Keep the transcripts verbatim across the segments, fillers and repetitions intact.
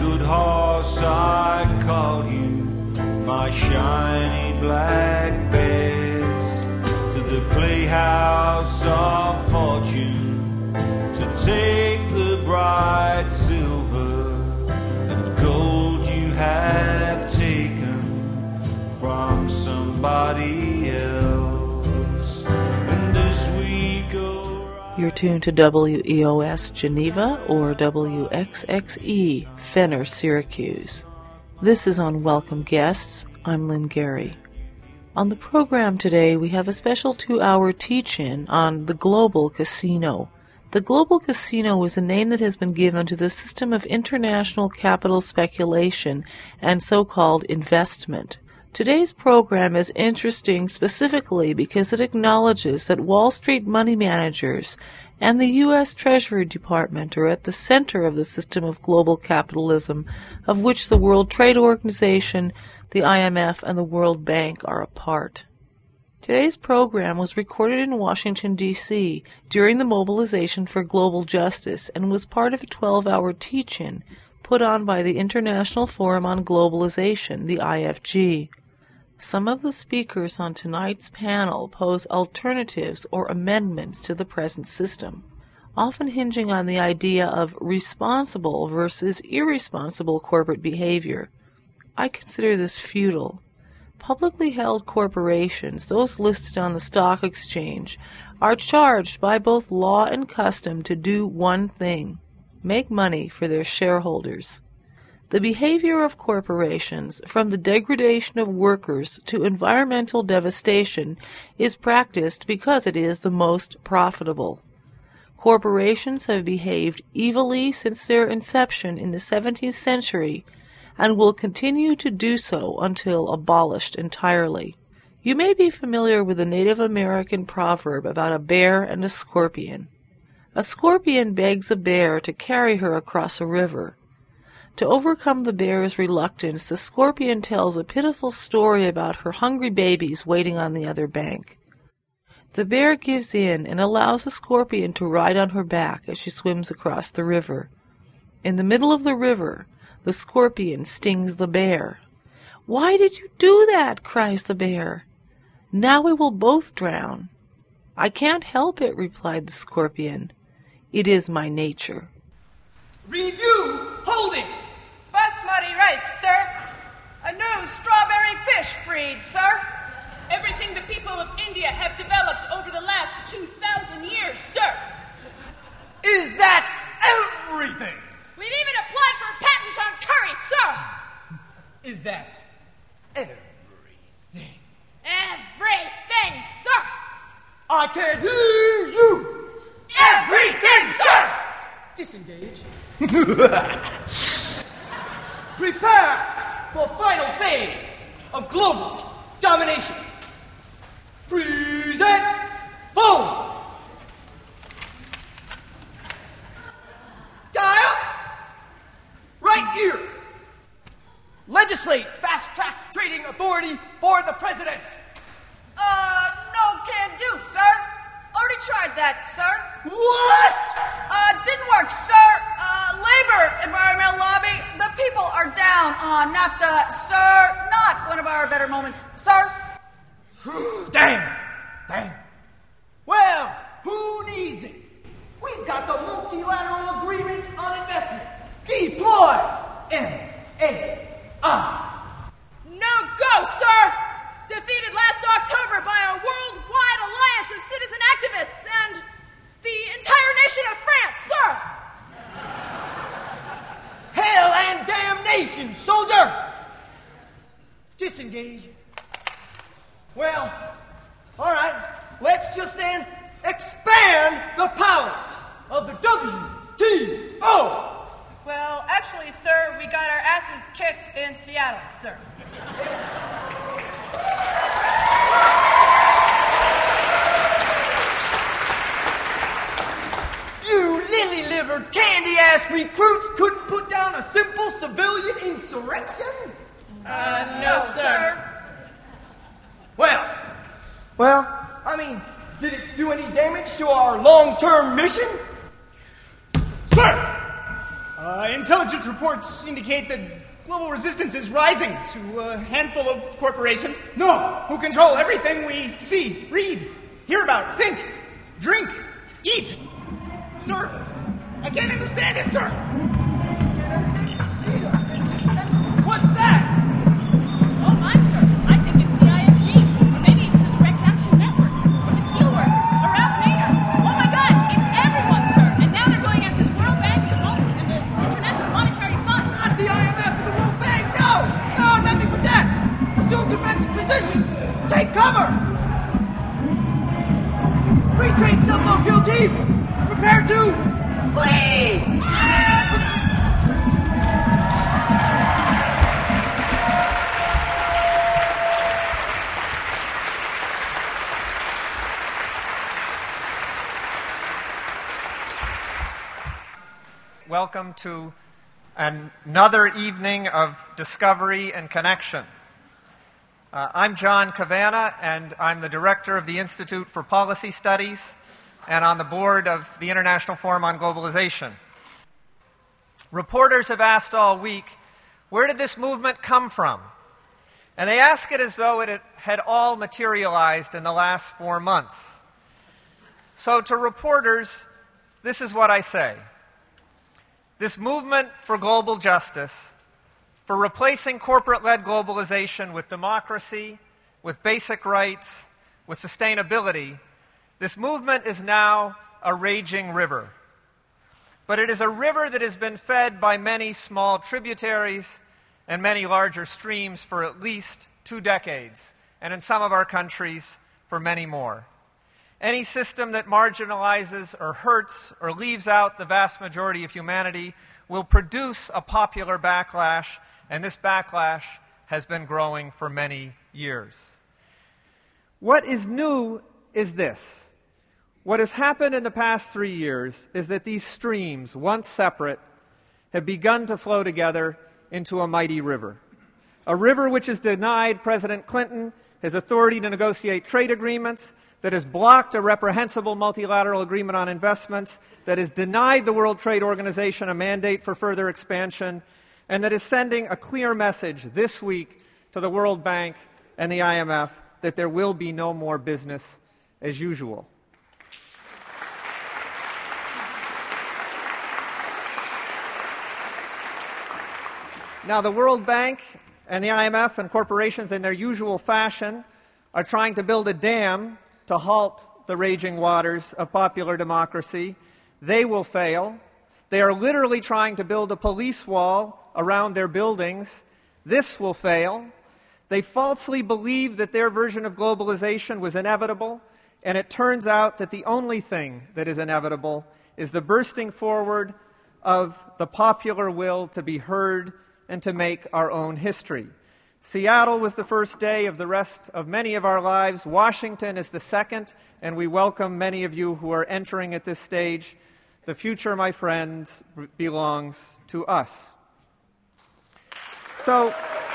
good horse, I call you, my shiny black bess, to the playhouse of fortune, to take the bright silver and gold you have taken from somebody else. And this we go. You're tuned to W E O S Geneva or W X X E Fenner, Syracuse. This is on Welcome Guests. I'm Lynn Gary. On the program today, we have a special two-hour teach-in on the Global Casino. The Global Casino is a name that has been given to the system of international capital speculation and so-called investment. Today's program is interesting specifically because it acknowledges that Wall Street money managers and the U S Treasury Department are at the center of the system of global capitalism, of which the World Trade Organization, the I M F, and the World Bank are a part. Today's program was recorded in Washington, D C during the Mobilization for Global Justice and was part of a twelve-hour teach-in put on by the International Forum on Globalization, the I F G. Some of the speakers on tonight's panel pose alternatives or amendments to the present system, often hinging on the idea of responsible versus irresponsible corporate behavior. I consider this futile. Publicly held corporations, those listed on the stock exchange, are charged by both law and custom to do one thing: make money for their shareholders. The behavior of corporations, from the degradation of workers to environmental devastation, is practiced because it is the most profitable. Corporations have behaved evilly since their inception in the seventeenth century and will continue to do so until abolished entirely. You may be familiar with the Native American proverb about a bear and a scorpion. A scorpion begs a bear to carry her across a river. To overcome the bear's reluctance, the scorpion tells a pitiful story about her hungry babies waiting on the other bank. The bear gives in and allows the scorpion to ride on her back as she swims across the river. In the middle of the river, the scorpion stings the bear. "Why did you do that?" cries the bear. "Now we will both drown." "I can't help it," replied the scorpion. "It is my nature." Review holdings. Basmati rice, sir. A new strawberry fish breed, sir. Everything the people of India have developed over the last two thousand years, sir. Is that everything? We've even applied for a patent on curry, sir. Is that everything? Everything, sir. I can't hear you. Everything, sir. Disengage. Prepare for final phase of global domination. Present phone. Dial. Right ear. Legislate fast-track trading authority for the president. Uh, no can do, sir. Already tried that, sir. What? Uh, didn't work, sir. Uh, labor environmental lobby, the people are down on NAFTA, sir. Not one of our better moments, sir. Damn. Damn. Well, who needs it? We've got the multilateral agreement on investment. Deploy. M A I. No go, sir. Defeated last October by a worldwide alliance of citizen activists and the entire nation of France, sir. Hell and damnation, soldier. Disengage. Well, all right. Let's just then expand the power of the W T O. Well, actually, sir, we got our asses kicked in Seattle, sir. You lily-livered, candy-ass recruits couldn't put down a simple civilian insurrection? Uh, no, sir. Well, well, I mean, did it do any damage to our long-term mission? Sir! Uh, intelligence reports indicate that global resistance is rising to a handful of corporations. No, who control everything we see, read, hear about, think, drink, eat. Sir, I can't understand it, sir. What's that? Oh, my, sir. I think it's the I F G. Or maybe it's the Direct Action Network. Or the Steelworkers. Or Ralph Nader. Oh, my God. It's everyone, sir. And now they're going after the World Bank and the, and the International Monetary Fund. Not the I M F and the World Bank. No. No, nothing but that. Assume defensive position. Take cover. Free trade cell drill team. Prepare to flee. Welcome to an- another evening of discovery and connection. Uh, I'm John Cavanna, and I'm the director of the Institute for Policy Studies and on the board of the International Forum on Globalization. Reporters have asked all week, where did this movement come from? And they ask it as though it had all materialized in the last four months. So to reporters, this is what I say. This movement for global justice, for replacing corporate-led globalization with democracy, with basic rights, with sustainability, this movement is now a raging river. But it is a river that has been fed by many small tributaries and many larger streams for at least two decades, and in some of our countries, for many more. Any system that marginalizes or hurts or leaves out the vast majority of humanity will produce a popular backlash, and this backlash has been growing for many years. What is new is this. What has happened in the past three years is that these streams, once separate, have begun to flow together into a mighty river. A river which has denied President Clinton his authority to negotiate trade agreements, that has blocked a reprehensible multilateral agreement on investments, that has denied the World Trade Organization a mandate for further expansion, and that is sending a clear message this week to the World Bank and the I M F that there will be no more business as usual. Now, the World Bank and the I M F and corporations in their usual fashion are trying to build a dam to halt the raging waters of popular democracy. They will fail. They are literally trying to build a police wall around their buildings. This will fail. They falsely believed that their version of globalization was inevitable, and it turns out that the only thing that is inevitable is the bursting forward of the popular will to be heard and to make our own history. Seattle was the first day of the rest of many of our lives. Washington is the second, and we welcome many of you who are entering at this stage. The future, my friends, belongs to us. So,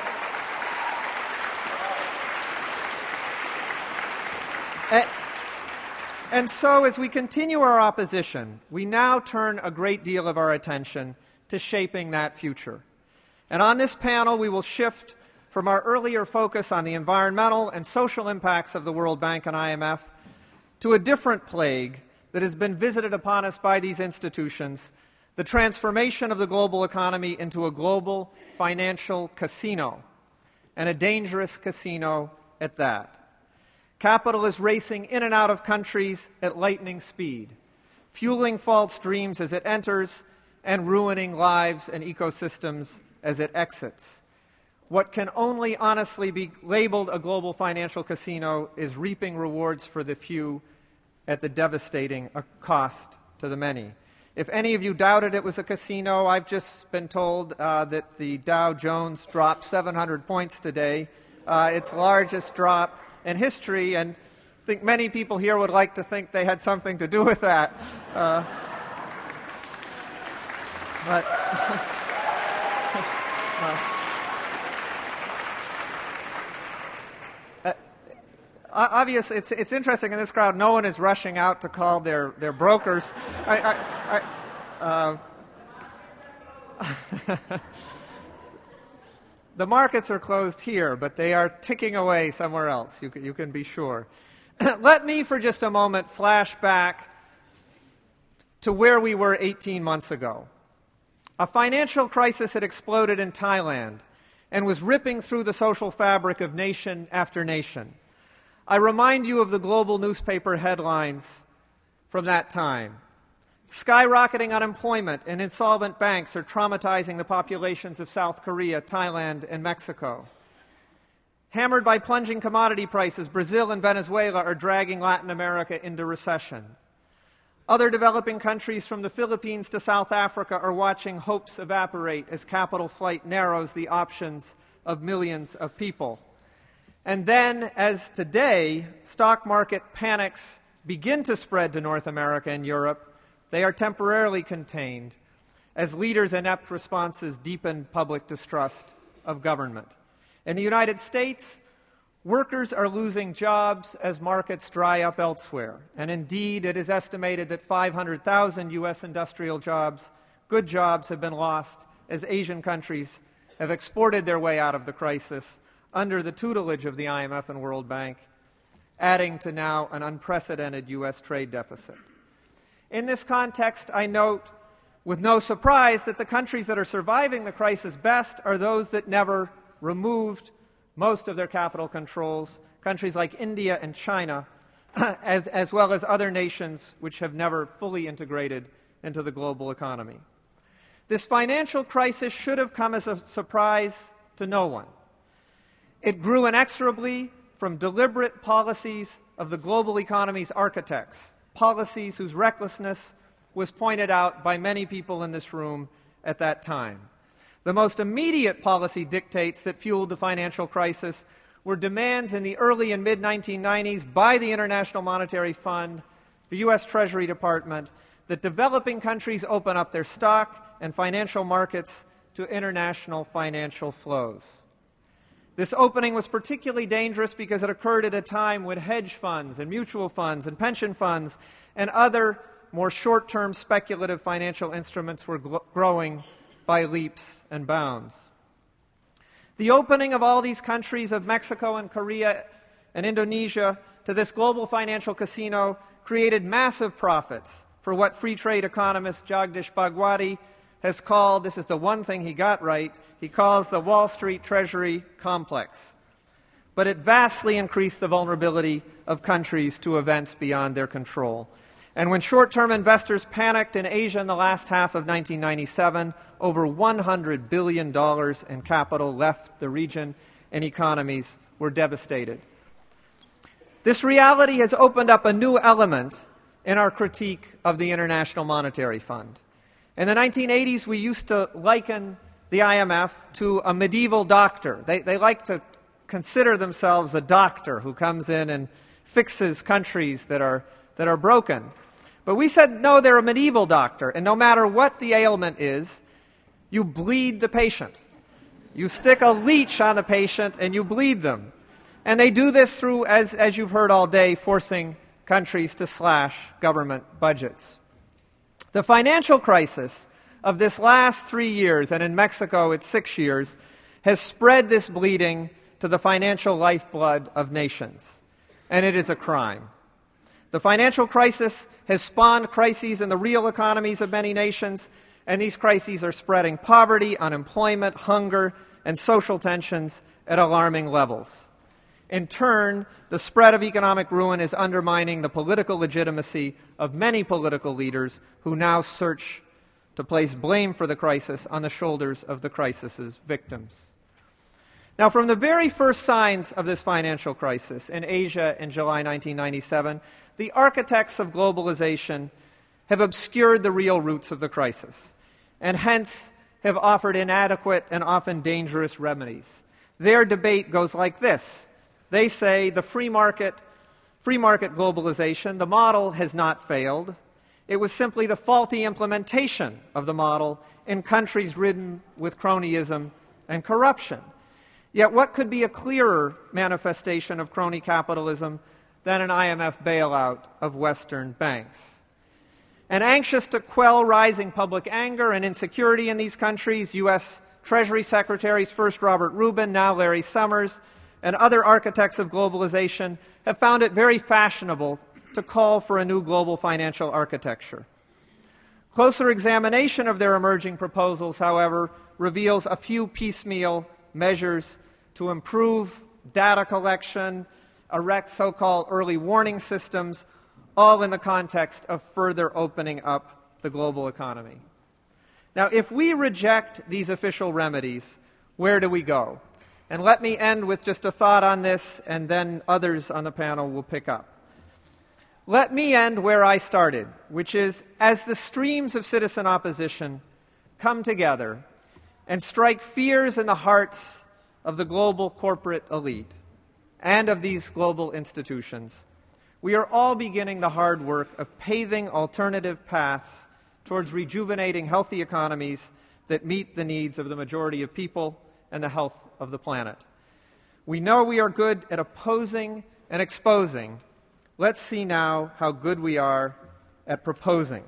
and, and so as we continue our opposition, we now turn a great deal of our attention to shaping that future. And on this panel, we will shift from our earlier focus on the environmental and social impacts of the World Bank and I M F to a different plague that has been visited upon us by these institutions, the transformation of the global economy into a global financial casino, and a dangerous casino at that. Capital is racing in and out of countries at lightning speed, fueling false dreams as it enters and ruining lives and ecosystems as it exits. What can only honestly be labeled a global financial casino is reaping rewards for the few at the devastating cost to the many. If any of you doubted it was a casino, I've just been told uh, that the Dow Jones dropped seven hundred points today, uh, its largest drop in history, and I think many people here would like to think they had something to do with that. Uh, but... uh, Obviously, it's, it's interesting in this crowd, no one is rushing out to call their, their brokers. I, I, I, uh, The markets are closed here, but they are ticking away somewhere else, you can, you can be sure. Let me, for just a moment, flash back to where we were eighteen months ago. A financial crisis had exploded in Thailand and was ripping through the social fabric of nation after nation. I remind you of the global newspaper headlines from that time. Skyrocketing unemployment and insolvent banks are traumatizing the populations of South Korea, Thailand, and Mexico. Hammered by plunging commodity prices, Brazil and Venezuela are dragging Latin America into recession. Other developing countries from the Philippines to South Africa are watching hopes evaporate as capital flight narrows the options of millions of people. And then, as today, stock market panics begin to spread to North America and Europe, they are temporarily contained as leaders' inept responses deepen public distrust of government. In the United States, workers are losing jobs as markets dry up elsewhere. And indeed, it is estimated that five hundred thousand U S industrial jobs, good jobs, have been lost as Asian countries have exported their way out of the crisis under the tutelage of the I M F and World Bank, adding to now an unprecedented U S trade deficit. In this context, I note with no surprise that the countries that are surviving the crisis best are those that never removed most of their capital controls, countries like India and China, as, as well as other nations which have never fully integrated into the global economy. This financial crisis should have come as a surprise to no one. It grew inexorably from deliberate policies of the global economy's architects, policies whose recklessness was pointed out by many people in this room at that time. The most immediate policy dictates that fueled the financial crisis were demands in the early and mid nineteen nineties by the International Monetary Fund, the U S Treasury Department, that developing countries open up their stock and financial markets to international financial flows. This opening was particularly dangerous because it occurred at a time when hedge funds and mutual funds and pension funds and other more short-term speculative financial instruments were gl- growing by leaps and bounds. The opening of all these countries of Mexico and Korea and Indonesia to this global financial casino created massive profits for what free trade economist Jagdish Bhagwati has called, this is the one thing he got right, he calls the Wall Street Treasury complex. But it vastly increased the vulnerability of countries to events beyond their control. And when short-term investors panicked in Asia in the last half of nineteen ninety-seven, over one hundred billion dollars in capital left the region and economies were devastated. This reality has opened up a new element in our critique of the International Monetary Fund. In the nineteen eighties, we used to liken the I M F to a medieval doctor. They, they like to consider themselves a doctor who comes in and fixes countries that are, that are broken. But we said, no, they're a medieval doctor, and no matter what the ailment is, you bleed the patient. You stick a leech on the patient and you bleed them. And they do this through, as, as you've heard all day, forcing countries to slash government budgets. The financial crisis of this last three years, and in Mexico it's six years, has spread this bleeding to the financial lifeblood of nations. And it is a crime. The financial crisis has spawned crises in the real economies of many nations, and these crises are spreading poverty, unemployment, hunger, and social tensions at alarming levels. In turn, the spread of economic ruin is undermining the political legitimacy of many political leaders who now search to place blame for the crisis on the shoulders of the crisis's victims. Now, from the very first signs of this financial crisis in Asia in July nineteen ninety-seven, the architects of globalization have obscured the real roots of the crisis, and hence have offered inadequate and often dangerous remedies. Their debate goes like this. They say the free market, free market globalization, the model has not failed. It was simply the faulty implementation of the model in countries ridden with cronyism and corruption. Yet what could be a clearer manifestation of crony capitalism than an I M F bailout of Western banks? And anxious to quell rising public anger and insecurity in these countries, U S Treasury Secretaries, first Robert Rubin, now Larry Summers, and other architects of globalization have found it very fashionable to call for a new global financial architecture. Closer examination of their emerging proposals, however, reveals a few piecemeal measures to improve data collection, erect so-called early warning systems, all in the context of further opening up the global economy. Now, if we reject these official remedies, where do we go? And let me end with just a thought on this, and then others on the panel will pick up. Let me end where I started, which is as the streams of citizen opposition come together and strike fears in the hearts of the global corporate elite and of these global institutions, we are all beginning the hard work of paving alternative paths towards rejuvenating healthy economies that meet the needs of the majority of people and the health of the planet. We know we are good at opposing and exposing. Let's see now how good we are at proposing.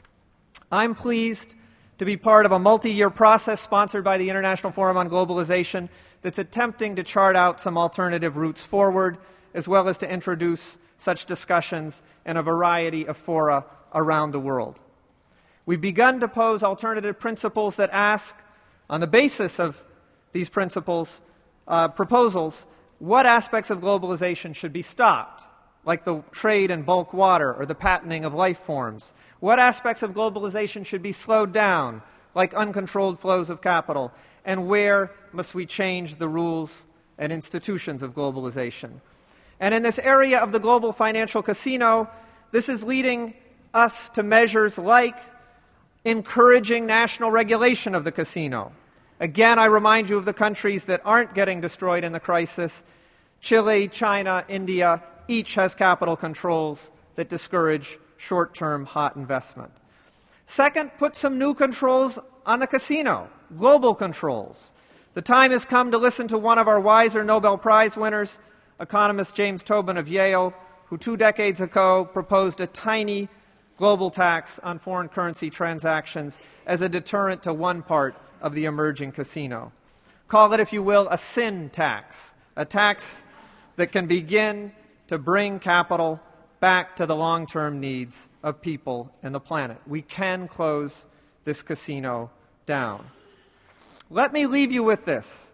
I'm pleased to be part of a multi-year process sponsored by the International Forum on Globalization that's attempting to chart out some alternative routes forward, as well as to introduce such discussions in a variety of fora around the world. We've begun to pose alternative principles that ask, on the basis of these principles, uh, proposals, what aspects of globalization should be stopped, like the trade in bulk water or the patenting of life forms? What aspects of globalization should be slowed down, like uncontrolled flows of capital? And where must we change the rules and institutions of globalization? And in this area of the global financial casino, this is leading us to measures like encouraging national regulation of the casino. Again, I remind you of the countries that aren't getting destroyed in the crisis. Chile, China, India, each has capital controls that discourage short-term hot investment. Second, put some new controls on the casino, global controls. The time has come to listen to one of our wiser Nobel Prize winners, economist James Tobin of Yale, who two decades ago proposed a tiny global tax on foreign currency transactions as a deterrent to one part of the emerging casino. Call it, if you will, a sin tax, a tax that can begin to bring capital back to the long-term needs of people and the planet. We can close this casino down. Let me leave you with this.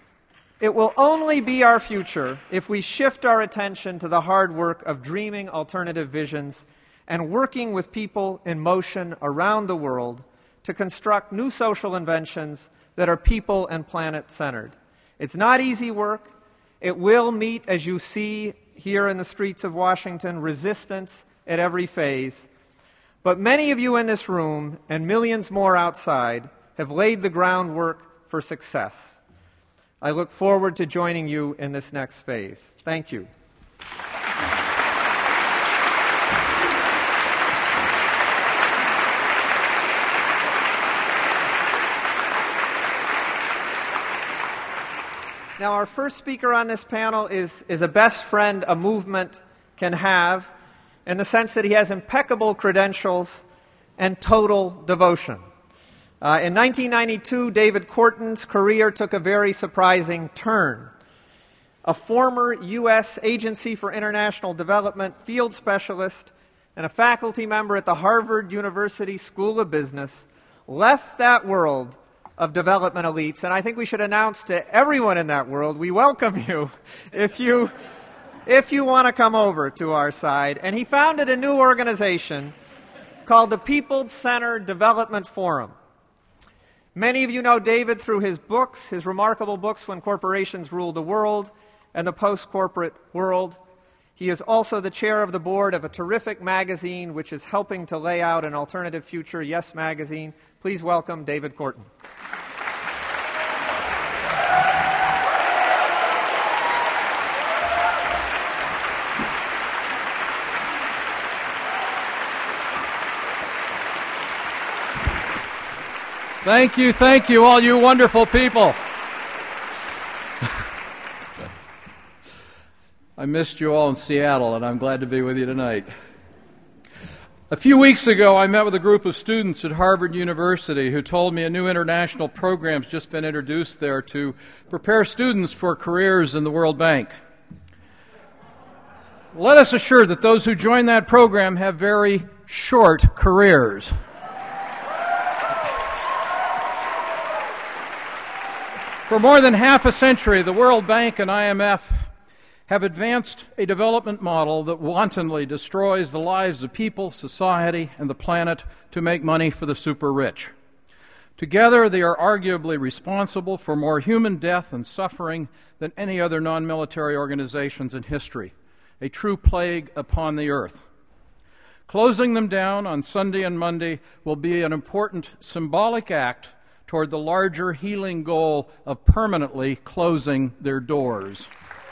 It will only be our future if we shift our attention to the hard work of dreaming alternative visions and working with people in motion around the world to construct new social inventions that are people and planet-centered. It's not easy work. It will meet, as you see here in the streets of Washington, resistance at every phase. But many of you in this room, and millions more outside, have laid the groundwork for success. I look forward to joining you in this next phase. Thank you. Now, our first speaker on this panel is, is a best friend a movement can have, in the sense that he has impeccable credentials and total devotion. Uh, in nineteen ninety-two, David Korten's career took a very surprising turn. A former U S Agency for International Development field specialist and a faculty member at the Harvard University School of Business left that world of development elites, and I think we should announce to everyone in that world, we welcome you if you if you want to come over to our side. And he founded a new organization called the People-Centered Development Forum. Many of you know David through his books, his remarkable books, When Corporations Rule the World and The Post-Corporate World. He is also the chair of the board of a terrific magazine which is helping to lay out an alternative future, Yes Magazine. Please welcome David Korten. Thank you, thank you, all you wonderful people. I missed you all in Seattle, and I'm glad to be with you tonight. A few weeks ago, I met with a group of students at Harvard University who told me a new international program's just been introduced there to prepare students for careers in the World Bank. Let us assure that those who join that program have very short careers. For more than half a century, the World Bank and I M F have advanced a development model that wantonly destroys the lives of people, society, and the planet to make money for the super-rich. Together, they are arguably responsible for more human death and suffering than any other non-military organizations in history, a true plague upon the earth. Closing them down on Sunday and Monday will be an important symbolic act toward the larger healing goal of permanently closing their doors.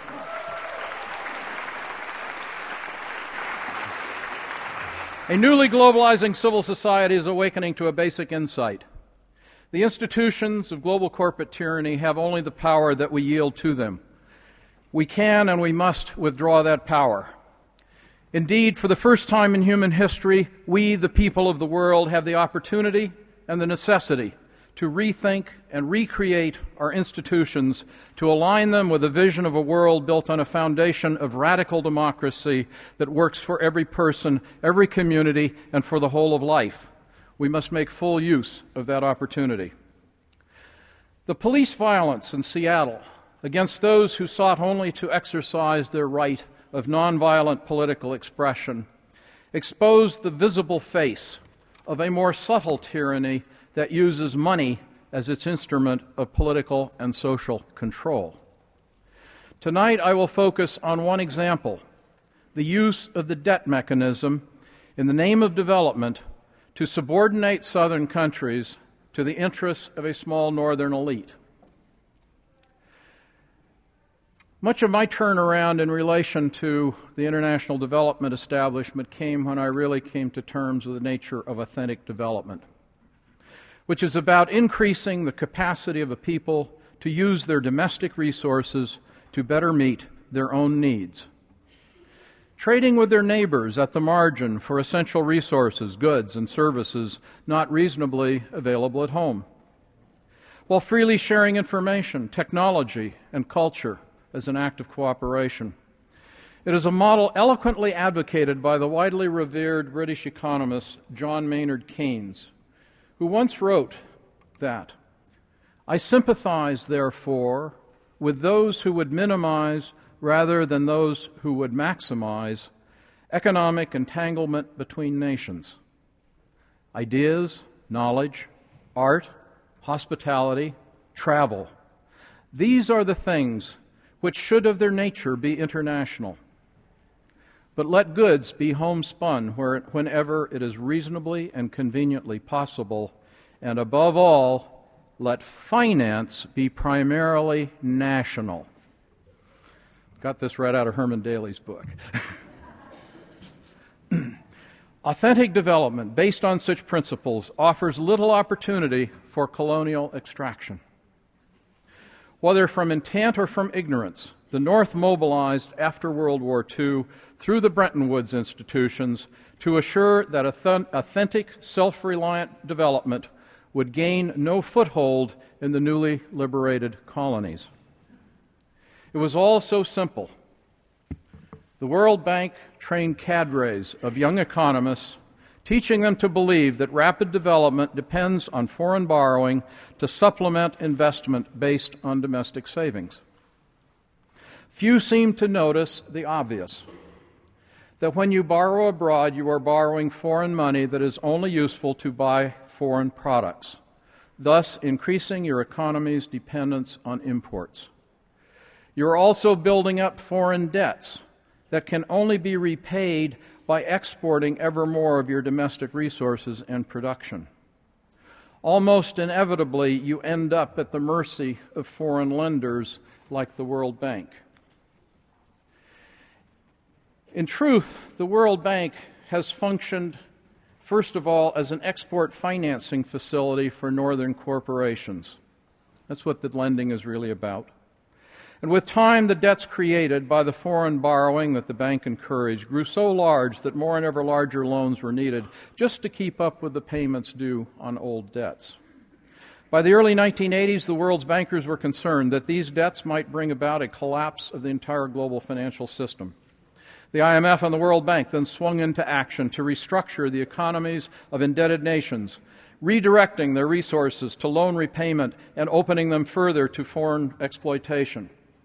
A newly globalizing civil society is awakening to a basic insight. The institutions of global corporate tyranny have only the power that we yield to them. We can and we must withdraw that power. Indeed, for the first time in human history, we, the people of the world, have the opportunity and the necessity to rethink and recreate our institutions, to align them with a vision of a world built on a foundation of radical democracy that works for every person, every community, and for the whole of life. We must make full use of that opportunity. The police violence in Seattle against those who sought only to exercise their right of nonviolent political expression exposed the visible face of a more subtle tyranny that uses money as its instrument of political and social control. Tonight I will focus on one example, the use of the debt mechanism in the name of development to subordinate southern countries to the interests of a small northern elite. Much of my turnaround in relation to the international development establishment came when I really came to terms with the nature of authentic development, which is about increasing the capacity of a people to use their domestic resources to better meet their own needs. Trading with their neighbors at the margin for essential resources, goods, and services not reasonably available at home, while freely sharing information, technology, and culture as an act of cooperation. It is a model eloquently advocated by the widely revered British economist John Maynard Keynes, who once wrote that, "I sympathize, therefore, with those who would minimize rather than those who would maximize economic entanglement between nations. Ideas, knowledge, art, hospitality, travel, these are the things which should of their nature be international. But let goods be homespun where it, whenever it is reasonably and conveniently possible, and above all, let finance be primarily national." Got this right out of Herman Daly's book. Authentic development based on such principles offers little opportunity for colonial extraction. Whether from intent or from ignorance, the North mobilized after World War Two through the Bretton Woods institutions to assure that authentic, self-reliant development would gain no foothold in the newly liberated colonies. It was all so simple. The World Bank trained cadres of young economists, teaching them to believe that rapid development depends on foreign borrowing to supplement investment based on domestic savings. Few seem to notice the obvious, that when you borrow abroad, you are borrowing foreign money that is only useful to buy foreign products, thus increasing your economy's dependence on imports. You are also building up foreign debts that can only be repaid by exporting ever more of your domestic resources and production. Almost inevitably, you end up at the mercy of foreign lenders like the World Bank. In truth, the World Bank has functioned, first of all, as an export financing facility for northern corporations. That's what the lending is really about. And with time, the debts created by the foreign borrowing that the bank encouraged grew so large that more and ever larger loans were needed just to keep up with the payments due on old debts. By the early nineteen eighties, the world's bankers were concerned that these debts might bring about a collapse of the entire global financial system. The I M F and the World Bank then swung into action to restructure the economies of indebted nations, redirecting their resources to loan repayment and opening them further to foreign exploitation.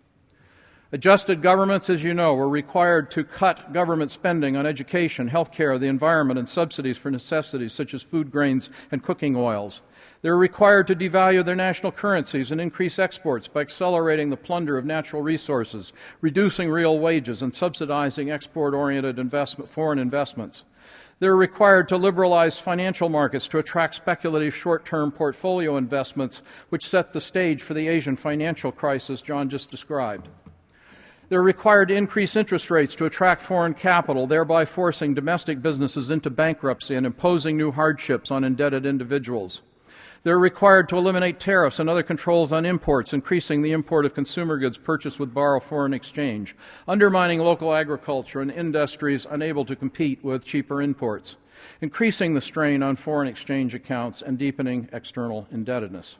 Adjusted governments, as you know, were required to cut government spending on education, health care, the environment, and subsidies for necessities such as food grains and cooking oils. They were required to devalue their national currencies and increase exports by accelerating the plunder of natural resources, reducing real wages, and subsidizing export-oriented investment, foreign investments. They were required to liberalize financial markets to attract speculative short-term portfolio investments, which set the stage for the Asian financial crisis John just described. They're required to increase interest rates to attract foreign capital, thereby forcing domestic businesses into bankruptcy and imposing new hardships on indebted individuals. They're required to eliminate tariffs and other controls on imports, increasing the import of consumer goods purchased with borrowed foreign exchange, undermining local agriculture and industries unable to compete with cheaper imports, increasing the strain on foreign exchange accounts, and deepening external indebtedness.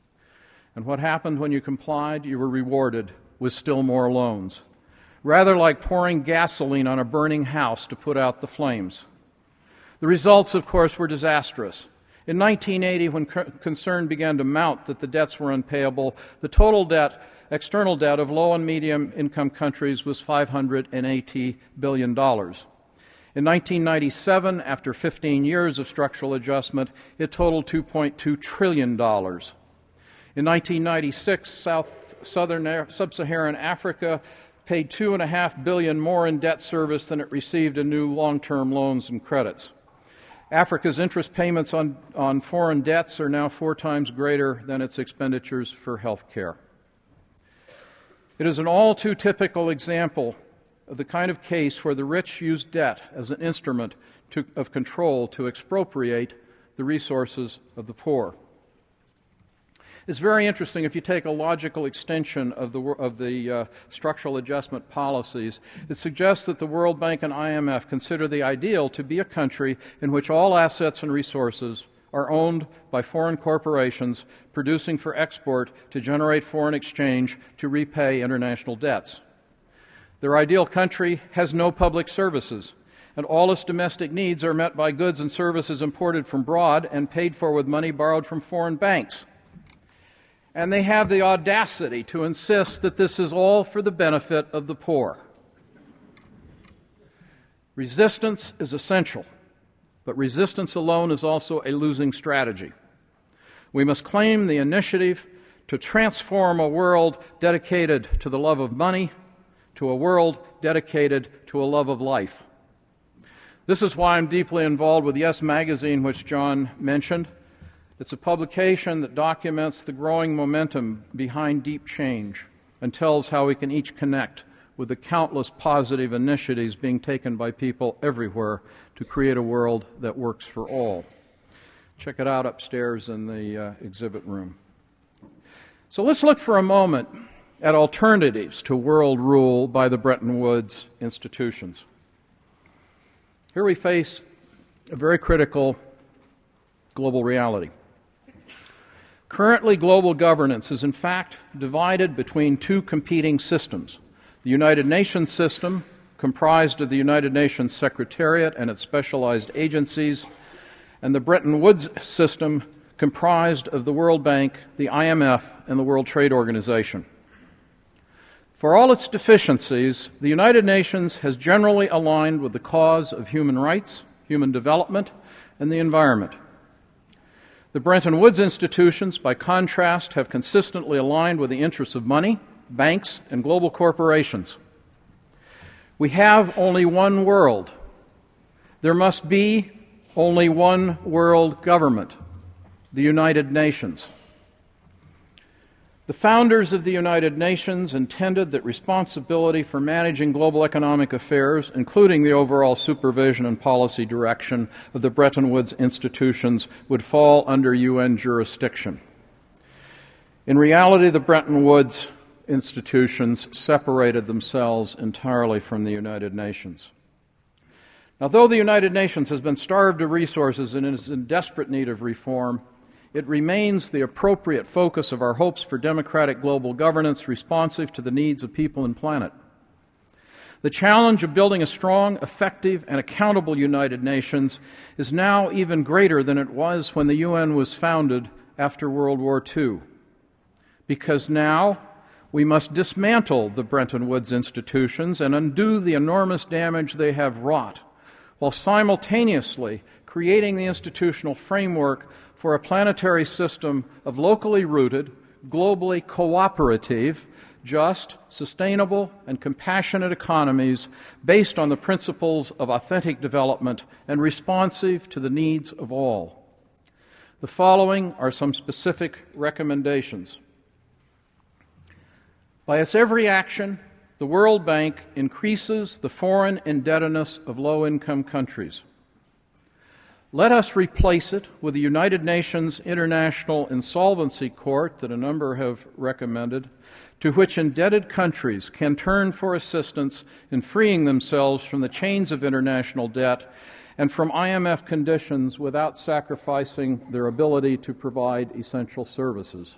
And what happened when you complied? You were rewarded with still more loans, rather like pouring gasoline on a burning house to put out the flames. The results, of course, were disastrous. In nineteen eighty, when concern began to mount that the debts were unpayable, the total debt, external debt of low and medium income countries was five hundred eighty billion dollars. In nineteen ninety-seven, after fifteen years of structural adjustment, it totaled two point two trillion dollars. In nineteen ninety-six, South Southern Sub-Saharan Africa paid two and a half billion more in debt service than it received in new long-term loans and credits. Africa's interest payments on, on foreign debts are now four times greater than its expenditures for health care. It is an all too typical example of the kind of case where the rich use debt as an instrument to, of control to expropriate the resources of the poor. It's very interesting if you take a logical extension of the, of the uh, structural adjustment policies. It suggests that the World Bank and I M F consider the ideal to be a country in which all assets and resources are owned by foreign corporations producing for export to generate foreign exchange to repay international debts. Their ideal country has no public services, and all its domestic needs are met by goods and services imported from abroad and paid for with money borrowed from foreign banks. And they have the audacity to insist that this is all for the benefit of the poor. Resistance is essential, but resistance alone is also a losing strategy. We must claim the initiative to transform a world dedicated to the love of money to a world dedicated to a love of life. This is why I'm deeply involved with Yes Magazine, which John mentioned. It's a publication that documents the growing momentum behind deep change and tells how we can each connect with the countless positive initiatives being taken by people everywhere to create a world that works for all. Check it out upstairs in the uh, exhibit room. So let's look for a moment at alternatives to world rule by the Bretton Woods institutions. Here we face a very critical global reality. Currently, global governance is in fact divided between two competing systems. The United Nations system, comprised of the United Nations Secretariat and its specialized agencies, and the Bretton Woods system, comprised of the World Bank, the I M F, and the World Trade Organization. For all its deficiencies, the United Nations has generally aligned with the cause of human rights, human development, and the environment. The Bretton Woods institutions, by contrast, have consistently aligned with the interests of money, banks, and global corporations. We have only one world. There must be only one world government, the United Nations. The founders of the United Nations intended that responsibility for managing global economic affairs, including the overall supervision and policy direction of the Bretton Woods institutions, would fall under U N jurisdiction. In reality, the Bretton Woods institutions separated themselves entirely from the United Nations. Now, though the United Nations has been starved of resources and is in desperate need of reform, it remains the appropriate focus of our hopes for democratic global governance responsive to the needs of people and planet. The challenge of building a strong, effective, and accountable United Nations is now even greater than it was when the U N was founded after World War Two, because now we must dismantle the Bretton Woods institutions and undo the enormous damage they have wrought, while simultaneously creating the institutional framework for a planetary system of locally rooted, globally cooperative, just, sustainable, and compassionate economies based on the principles of authentic development and responsive to the needs of all. The following are some specific recommendations. By its every action, the World Bank increases the foreign indebtedness of low-income countries. Let us replace it with the United Nations International Insolvency Court that a number have recommended, to which indebted countries can turn for assistance in freeing themselves from the chains of international debt and from I M F conditions without sacrificing their ability to provide essential services.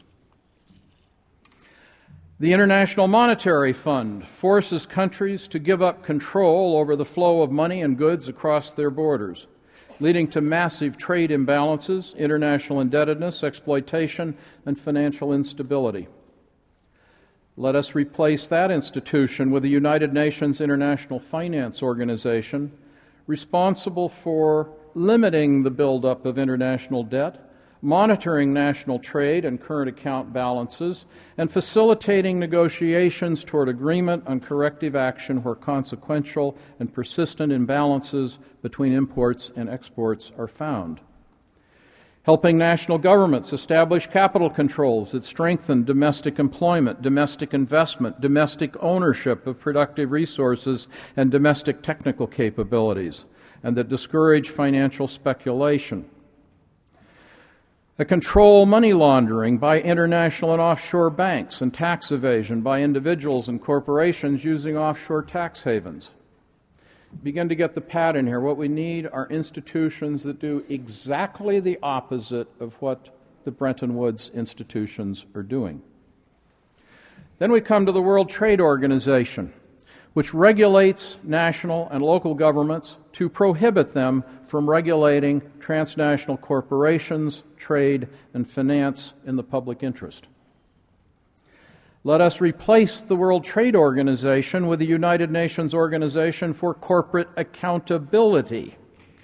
The International Monetary Fund forces countries to give up control over the flow of money and goods across their borders, leading to massive trade imbalances, international indebtedness, exploitation, and financial instability. Let us replace that institution with the United Nations International Finance Organization, responsible for limiting the buildup of international debt, monitoring national trade and current account balances, and facilitating negotiations toward agreement on corrective action where consequential and persistent imbalances between imports and exports are found. Helping national governments establish capital controls that strengthen domestic employment, domestic investment, domestic ownership of productive resources, and domestic technical capabilities, and that discourage financial speculation. To control money laundering by international and offshore banks and tax evasion by individuals and corporations using offshore tax havens. Begin to get the pattern here. What we need are institutions that do exactly the opposite of what the Bretton Woods institutions are doing. Then we come to the World Trade Organization, which regulates national and local governments to prohibit them from regulating transnational corporations, trade, and finance in the public interest. Let us replace the World Trade Organization with the United Nations Organization for Corporate Accountability.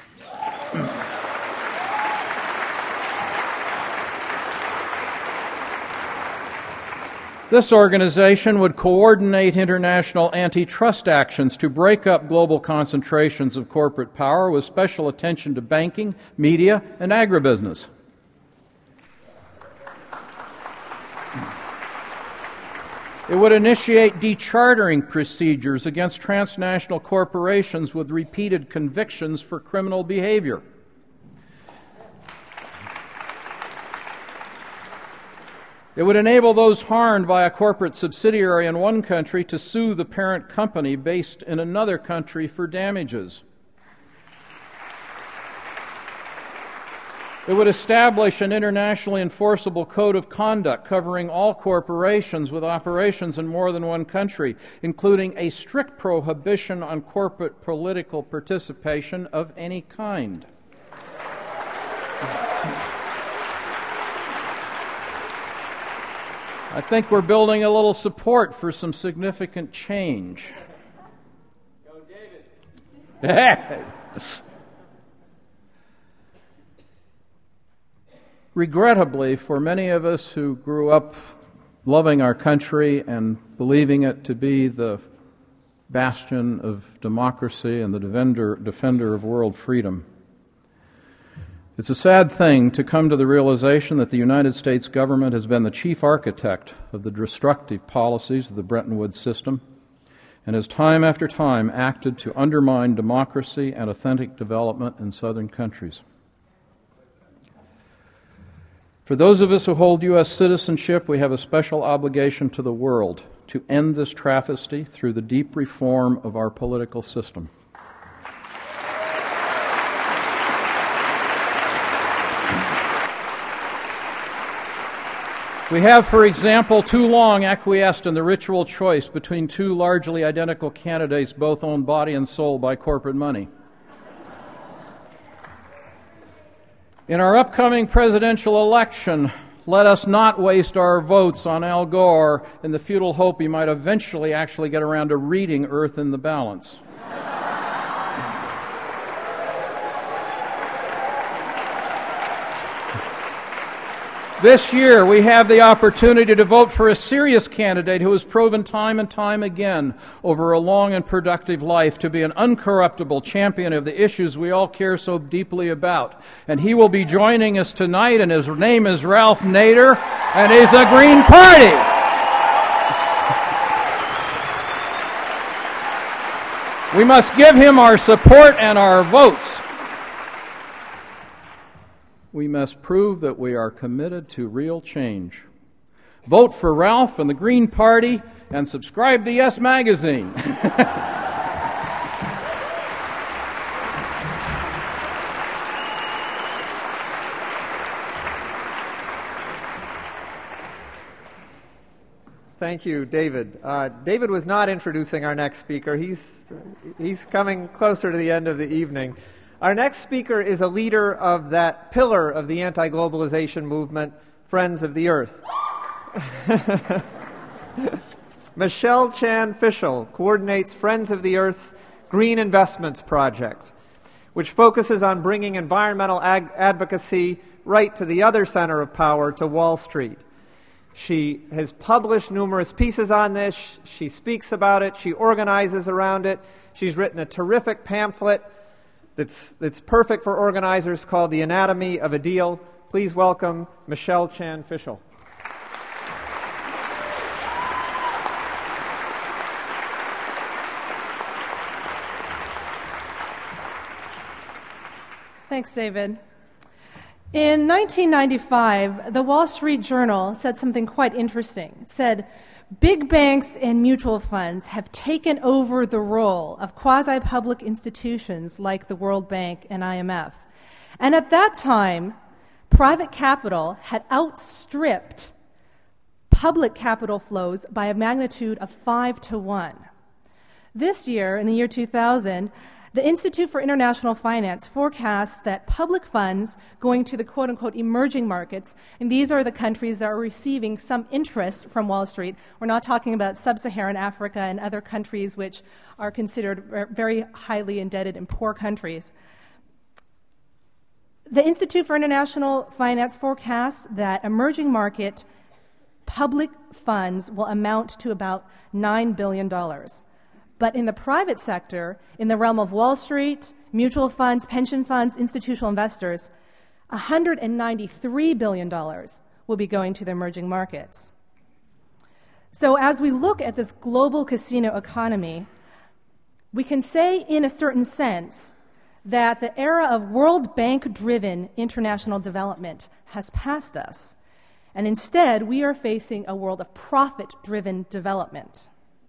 This organization would coordinate international antitrust actions to break up global concentrations of corporate power with special attention to banking, media, and agribusiness. It would initiate dechartering procedures against transnational corporations with repeated convictions for criminal behavior. It would enable those harmed by a corporate subsidiary in one country to sue the parent company based in another country for damages. It would establish an internationally enforceable code of conduct covering all corporations with operations in more than one country, including a strict prohibition on corporate political participation of any kind. I think we're building a little support for some significant change. Go, David. Regrettably, for many of us who grew up loving our country and believing it to be the bastion of democracy and the defender, defender of world freedom, it's a sad thing to come to the realization that the United States government has been the chief architect of the destructive policies of the Bretton Woods system and has time after time acted to undermine democracy and authentic development in southern countries. For those of us who hold U S citizenship, we have a special obligation to the world to end this travesty through the deep reform of our political system. We have, for example, too long acquiesced in the ritual choice between two largely identical candidates, both owned body and soul by corporate money. In our upcoming presidential election, let us not waste our votes on Al Gore in the futile hope he might eventually actually get around to reading Earth in the Balance. This year, we have the opportunity to vote for a serious candidate who has proven time and time again over a long and productive life to be an uncorruptible champion of the issues we all care so deeply about. And he will be joining us tonight, and his name is Ralph Nader, and he's the Green Party. We must give him our support and our votes. We must prove that we are committed to real change. Vote for Ralph and the Green Party and subscribe to Yes Magazine. Thank you, David. Uh, David was not introducing our next speaker. He's, he's coming closer to the end of the evening. Our next speaker is a leader of that pillar of the anti-globalization movement, Friends of the Earth. Michelle Chan Fishel coordinates Friends of the Earth's Green Investments Project, which focuses on bringing environmental ag- advocacy right to the other center of power, to Wall Street. She has published numerous pieces on this. She speaks about it. She organizes around it. She's written a terrific pamphlet That's, that's perfect for organizers, called The Anatomy of a Deal. Please welcome Michelle Chan Fishel. Thanks, David. In nineteen ninety-five, the Wall Street Journal said something quite interesting. It said, big banks and mutual funds have taken over the role of quasi-public institutions like the World Bank and I M F. And at that time, private capital had outstripped public capital flows by a magnitude of five to one. This year, in the year two thousand, the Institute for International Finance forecasts that public funds going to the quote-unquote emerging markets, and these are the countries that are receiving some interest from Wall Street. We're not talking about sub-Saharan Africa and other countries which are considered very highly indebted and poor countries. The Institute for International Finance forecasts that emerging market public funds will amount to about nine billion dollars. But in the private sector, in the realm of Wall Street, mutual funds, pension funds, institutional investors, one hundred ninety-three billion dollars will be going to the emerging markets. So as we look at this global casino economy, we can say in a certain sense that the era of World Bank-driven international development has passed us, and instead we are facing a world of profit-driven development.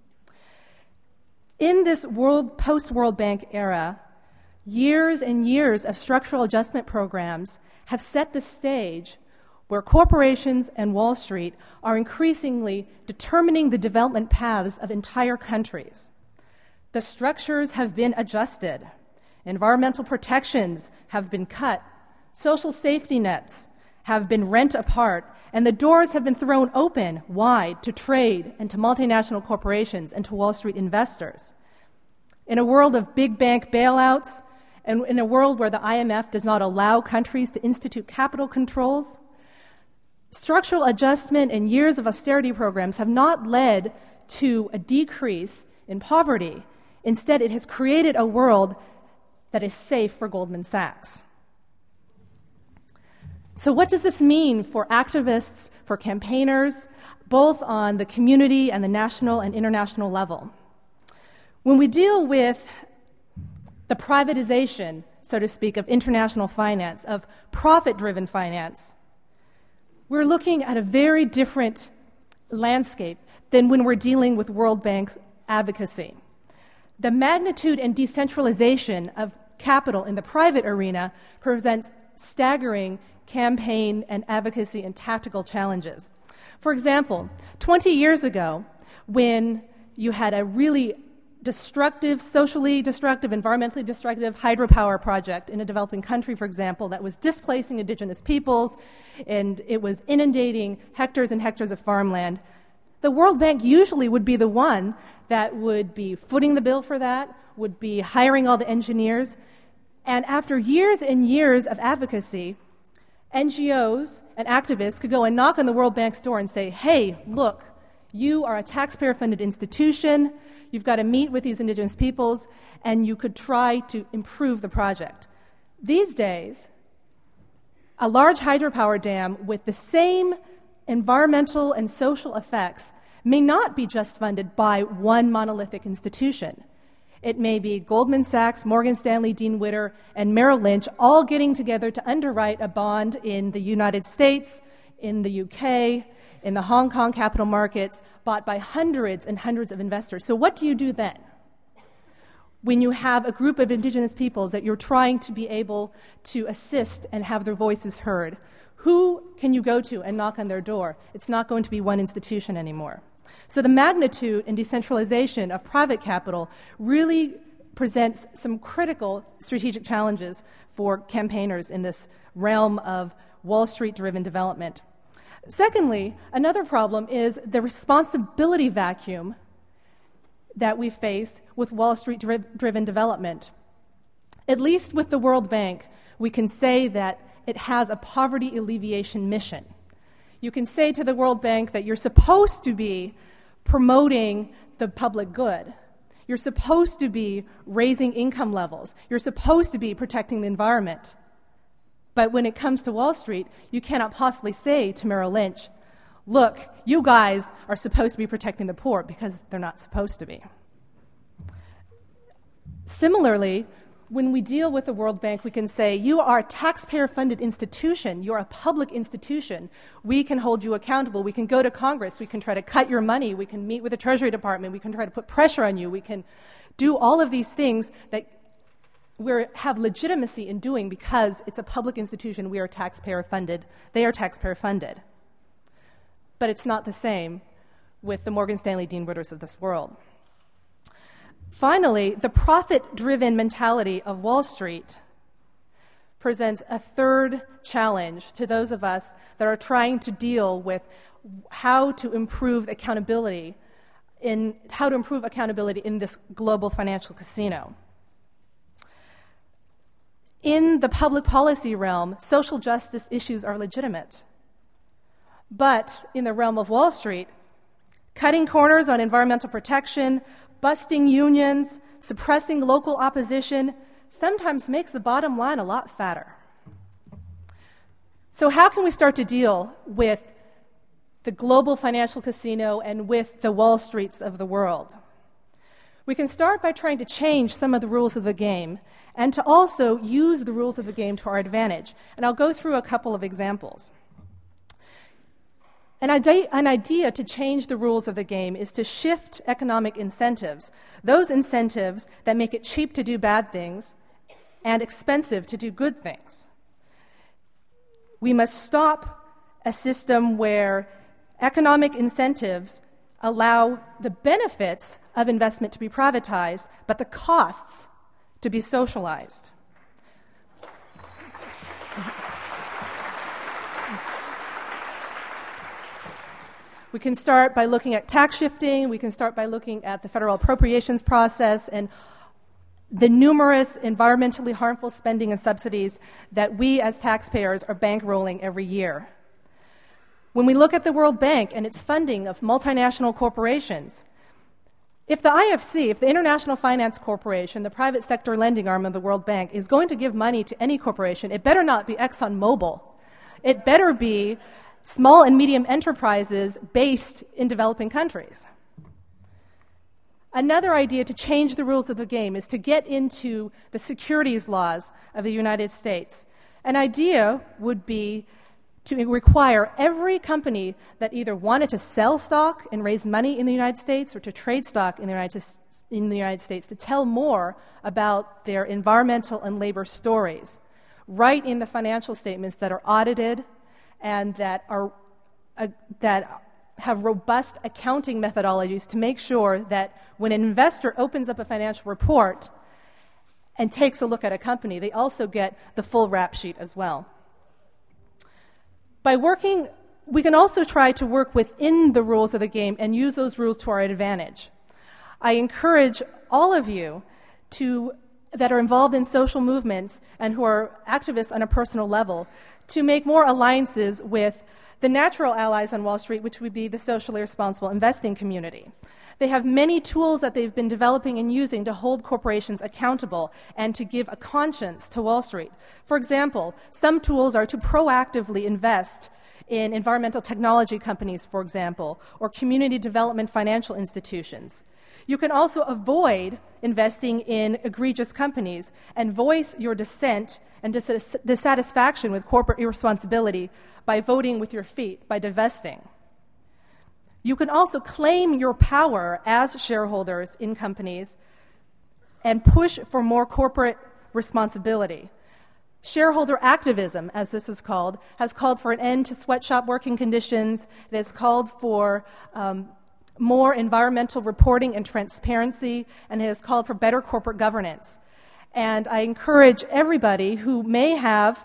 In this world, post-World Bank era, years and years of structural adjustment programs have set the stage where corporations and Wall Street are increasingly determining the development paths of entire countries. The structures have been adjusted. Environmental protections have been cut. Social safety nets have been rent apart, and the doors have been thrown open wide to trade and to multinational corporations and to Wall Street investors. In a world of big bank bailouts, and in a world where the I M F does not allow countries to institute capital controls, structural adjustment and years of austerity programs have not led to a decrease in poverty. Instead, it has created a world that is safe for Goldman Sachs. So what does this mean for activists, for campaigners, both on the community and the national and international level? When we deal with the privatization, so to speak, of international finance, of profit-driven finance, we're looking at a very different landscape than when we're dealing with World Bank's advocacy. The magnitude and decentralization of capital in the private arena presents staggering campaign and advocacy and tactical challenges. For example, twenty years ago, when you had a really destructive, socially destructive, environmentally destructive hydropower project in a developing country, for example, that was displacing indigenous peoples, and it was inundating hectares and hectares of farmland, the World Bank usually would be the one that would be footing the bill for that, would be hiring all the engineers. And after years and years of advocacy, N G Os and activists could go and knock on the World Bank's door and say, hey, look, you are a taxpayer-funded institution, you've got to meet with these indigenous peoples, and you could try to improve the project. These days, a large hydropower dam with the same environmental and social effects may not be just funded by one monolithic institution. It may be Goldman Sachs, Morgan Stanley, Dean Witter, and Merrill Lynch all getting together to underwrite a bond in the United States, in the U K, in the Hong Kong capital markets, bought by hundreds and hundreds of investors. So what do you do then? When you have a group of indigenous peoples that you're trying to be able to assist and have their voices heard, who can you go to and knock on their door? It's not going to be one institution anymore. So the magnitude and decentralization of private capital really presents some critical strategic challenges for campaigners in this realm of Wall Street-driven development. Secondly, another problem is the responsibility vacuum that we face with Wall Street-driven development. At least with the World Bank, we can say that it has a poverty alleviation mission. You can say to the World Bank that you're supposed to be promoting the public good. You're supposed to be raising income levels. You're supposed to be protecting the environment. But when it comes to Wall Street, you cannot possibly say to Merrill Lynch, look, you guys are supposed to be protecting the poor, because they're not supposed to be. Similarly, when we deal with the World Bank, we can say, you are a taxpayer-funded institution. You're a public institution. We can hold you accountable. We can go to Congress. We can try to cut your money. We can meet with the Treasury Department. We can try to put pressure on you. We can do all of these things that we have legitimacy in doing because it's a public institution. We are taxpayer-funded. They are taxpayer-funded. But it's not the same with the Morgan Stanley Dean Witters of this world. Finally, the profit-driven mentality of Wall Street presents a third challenge to those of us that are trying to deal with how to improve accountability in how to improve accountability in this global financial casino. In the public policy realm, social justice issues are legitimate. But in the realm of Wall Street, cutting corners on environmental protection, busting unions, suppressing local opposition, sometimes makes the bottom line a lot fatter. So how can we start to deal with the global financial casino and with the Wall Streets of the world? We can start by trying to change some of the rules of the game and to also use the rules of the game to our advantage. And I'll go through a couple of examples. An idea, an idea to change the rules of the game is to shift economic incentives, those incentives that make it cheap to do bad things and expensive to do good things. We must stop a system where economic incentives allow the benefits of investment to be privatized, but the costs to be socialized. We can start by looking at tax shifting. We can start by looking at the federal appropriations process and the numerous environmentally harmful spending and subsidies that we as taxpayers are bankrolling every year. When we look at the World Bank and its funding of multinational corporations, if the I F C, if the International Finance Corporation, the private sector lending arm of the World Bank, is going to give money to any corporation, it better not be ExxonMobil. It better be small and medium enterprises based in developing countries. Another idea to change the rules of the game is to get into the securities laws of the United States. An idea would be to require every company that either wanted to sell stock and raise money in the United States or to trade stock in the United, in the United States to tell more about their environmental and labor stories, right in the financial statements that are audited and that are uh, that have robust accounting methodologies to make sure that when an investor opens up a financial report and takes a look at a company, they also get the full rap sheet as well. By working, we can also try to work within the rules of the game and use those rules to our advantage. I encourage all of you to, that are involved in social movements and who are activists on a personal level to make more alliances with the natural allies on Wall Street, which would be the socially responsible investing community. They have many tools that they've been developing and using to hold corporations accountable and to give a conscience to Wall Street. For example, some tools are to proactively invest in environmental technology companies, for example, or community development financial institutions. You can also avoid investing in egregious companies and voice your dissent and dis- dissatisfaction with corporate irresponsibility by voting with your feet, by divesting. You can also claim your power as shareholders in companies and push for more corporate responsibility. Shareholder activism, as this is called, has called for an end to sweatshop working conditions. It has called for um, more environmental reporting and transparency, and it has called for better corporate governance. And I encourage everybody who may have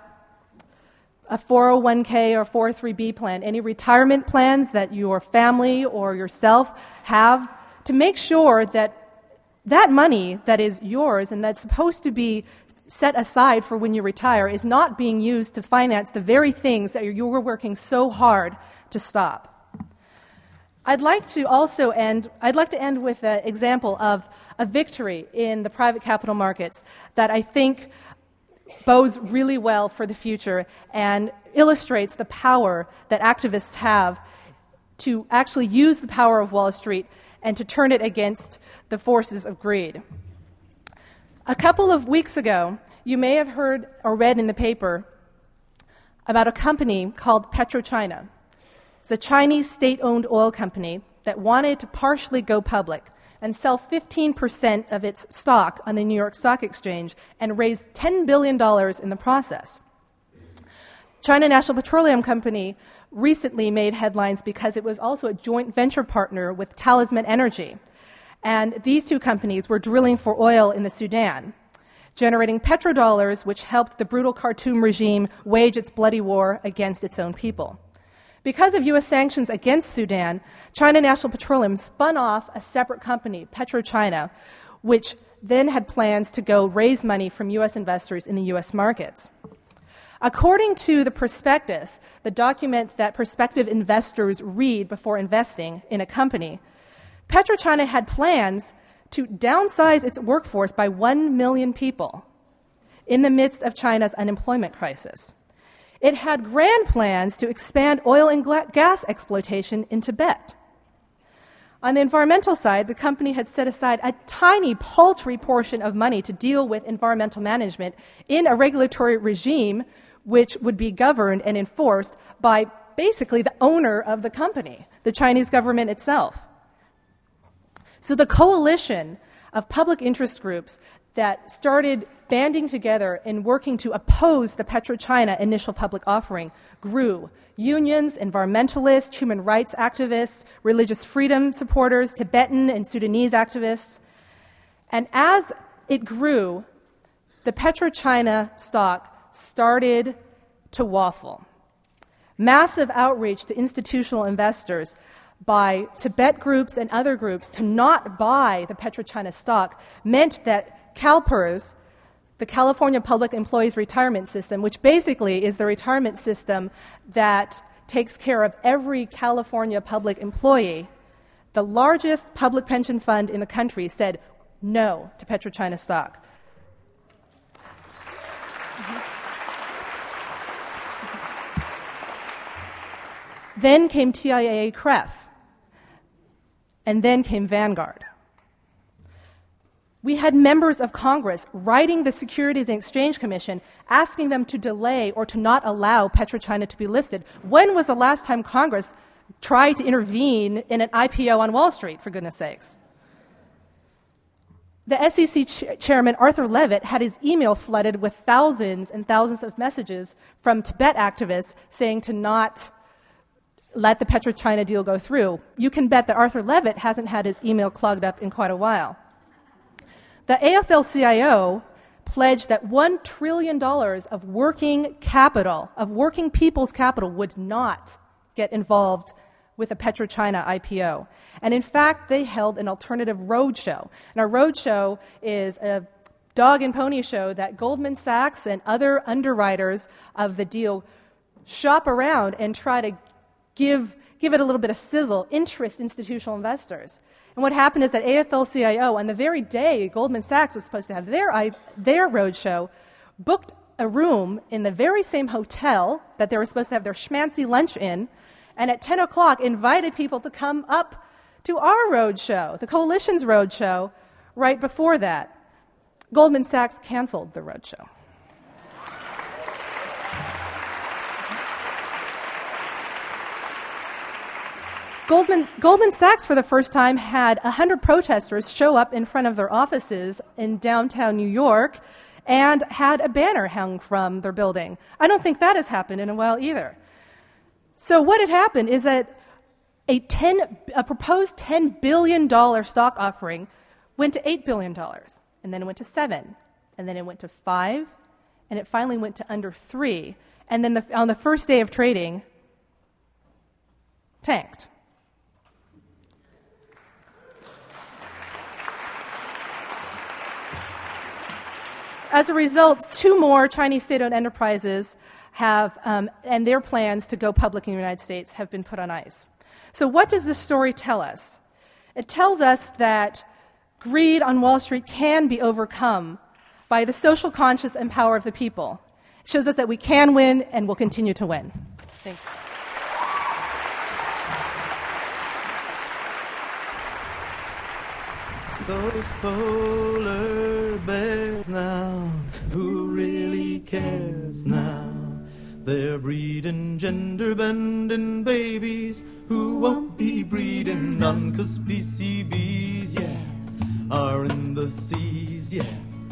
a four oh one k or four oh three b plan, any retirement plans that your family or yourself have, to make sure that that money that is yours and that's supposed to be set aside for when you retire is not being used to finance the very things that you're working so hard to stop. I'd like to also end, I'd like to end with an example of a victory in the private capital markets that I think bodes really well for the future and illustrates the power that activists have to actually use the power of Wall Street and to turn it against the forces of greed. A couple of weeks ago, you may have heard or read in the paper about a company called PetroChina. It's a Chinese state-owned oil company that wanted to partially go public and sell fifteen percent of its stock on the New York Stock Exchange and raise ten billion dollars in the process. China National Petroleum Company recently made headlines because it was also a joint venture partner with Talisman Energy. And these two companies were drilling for oil in the Sudan, generating petrodollars which helped the brutal Khartoum regime wage its bloody war against its own people. Because of U S sanctions against Sudan, China National Petroleum spun off a separate company, PetroChina, which then had plans to go raise money from U S investors in the U S markets. According to the prospectus, the document that prospective investors read before investing in a company, PetroChina had plans to downsize its workforce by one million people in the midst of China's unemployment crisis. It had grand plans to expand oil and gla- gas exploitation in Tibet. On the environmental side, the company had set aside a tiny, paltry portion of money to deal with environmental management in a regulatory regime which would be governed and enforced by basically the owner of the company, the Chinese government itself. So the coalition of public interest groups that started banding together and working to oppose the PetroChina initial public offering grew. Unions, environmentalists, human rights activists, religious freedom supporters, Tibetan and Sudanese activists. And as it grew, the PetroChina stock started to waffle. Massive outreach to institutional investors by Tibet groups and other groups to not buy the PetroChina stock meant that CalPERS, the California Public Employees Retirement System, which basically is the retirement system that takes care of every California public employee, the largest public pension fund in the country said no to PetroChina stock. Then came T I A A-C R E F, and then came Vanguard. We had members of Congress writing the Securities and Exchange Commission asking them to delay or to not allow PetroChina to be listed. When was the last time Congress tried to intervene in an I P O on Wall Street, for goodness sakes? The S E C ch- chairman, Arthur Levitt, had his email flooded with thousands and thousands of messages from Tibet activists saying to not let the PetroChina deal go through. You can bet that Arthur Levitt hasn't had his email clogged up in quite a while. The A F L C I O pledged that one trillion dollars of working capital, of working people's capital, would not get involved with a PetroChina I P O. And in fact, they held an alternative roadshow. And our roadshow is a dog and pony show that Goldman Sachs and other underwriters of the deal shop around and try to give, give it a little bit of sizzle, interest institutional investors. And what happened is that A F L C I O, on the very day Goldman Sachs was supposed to have their, their roadshow, booked a room in the very same hotel that they were supposed to have their schmancy lunch in, and at ten o'clock invited people to come up to our roadshow, the coalition's roadshow, right before that. Goldman Sachs canceled the roadshow. Goldman, Goldman Sachs, for the first time, had one hundred protesters show up in front of their offices in downtown New York and had a banner hung from their building. I don't think that has happened in a while either. So what had happened is that a, ten, a proposed ten billion dollars stock offering went to eight billion dollars, and then it went to seven, and then it went to five, and it finally went to under three, and then the, on the first day of trading, tanked. As a result, two more Chinese state-owned enterprises have, um, and their plans to go public in the United States have been put on ice. So what does this story tell us? It tells us that greed on Wall Street can be overcome by the social conscience and power of the people. It shows us that we can win and will continue to win. Thank you. Those polar bears now, who really cares now? They're breeding gender-bending babies who won't be breeding none, 'cause P C Bs, yeah, are in the seas, yeah.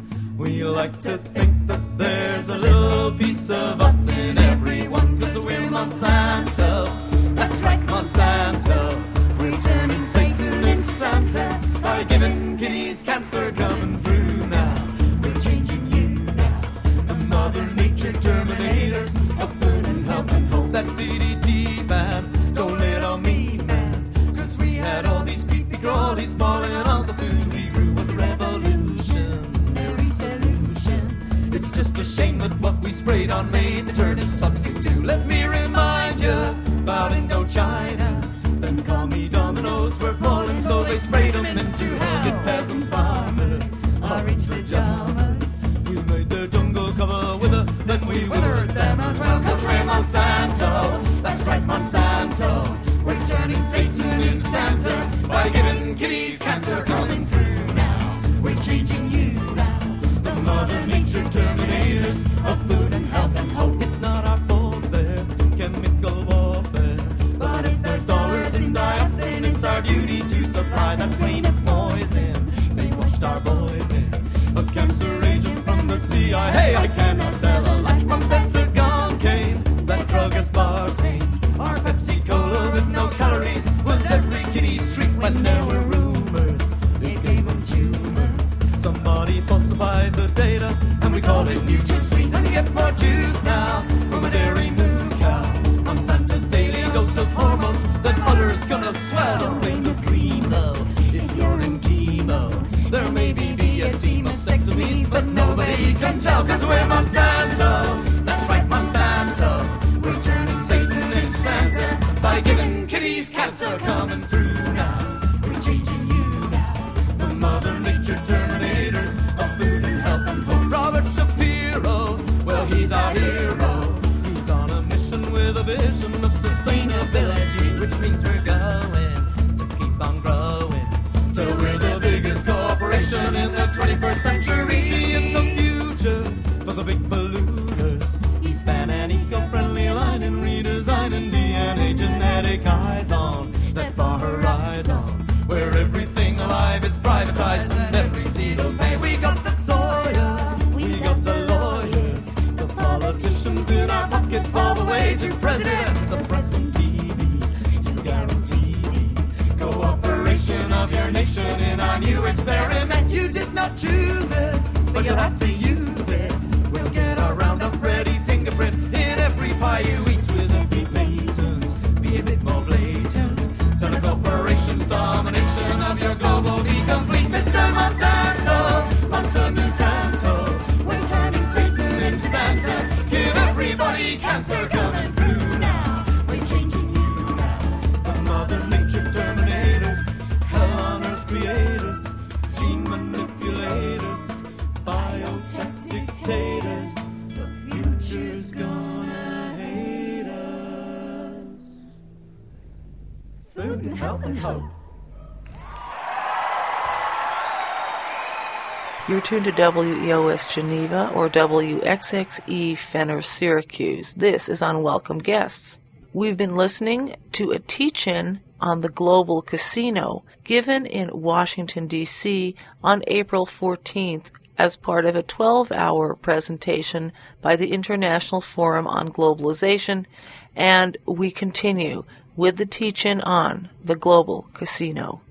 We like to think that there's a little piece of us in everyone, 'cause we're Monsanto. That's right, Monsanto. We're turning Satan into Santa by giving kitties cancer coming through now. We're changing you now. The Mother Nature Terminators of food and health and hope. That D D T ban, don't let on me, man. 'Cause we had all these creepy crawlies falling on the food we grew was a revolutionary solution. It's just a shame that what we sprayed on made the turnips toxic too. Let me remind you about Indochina. Then call me dominoes were falling, so they sprayed them into hell. Get peasant farmers, orange pajamas. We made their jungle cover with a, then we withered them as well. 'Cause we're Monsanto, that's right, Monsanto. We're turning Satan into Santa by giving kitties cancer coming through now. We're changing you now. The Mother Nature Terminators of food and health and hope. It's not our fault there's chemical warfare, but if there's dollars in dioxin, it's our duty to supply that plain of poison they washed our boys in. A cancer agent from the C I A. Hey, I cannot tell a lie. From Pentagon came that drug aspartame. Our Pepsi Cola with no calories was every kiddie's treat when there were rumors. It gave them tumors. Somebody falsified the data and we call it NutraSweet. And you get more juice now from a dairy moo cow. Monsanto's daily dose of hormones, then udder's gonna swell. Don't blame the cream though if you're in chemo. There may be B S T mastectomies, but nobody can tell, 'cause we're Monsanto. That's right, Monsanto. We're turning Satan into Santa by giving kitties cancer coming through now. We're a new experiment. You did not choose it, but you'll have to use it. We'll get our Roundup Ready fingerprint in every pie you eat with every blatant. Be a bit more blatant. Tell the corporation's domination of your global be complete. Mister Monsanto, Monster Mutanto, we're turning Satan into Santa. Give everybody cancer coming through now. We're changing you now. The Mother Nature Terminators, hell on earth creators, gene manipulators, biotech dictators. The future's gonna hate us. Food and health and hope. You're tuned to W E O S Geneva or W X X E Fenner Syracuse. This is Unwelcome Guests. We've been listening to a teach-in on the global casino given in Washington, D C on April fourteenth as part of a twelve-hour presentation by the International Forum on Globalization, and we continue with the teach-in on the global casino.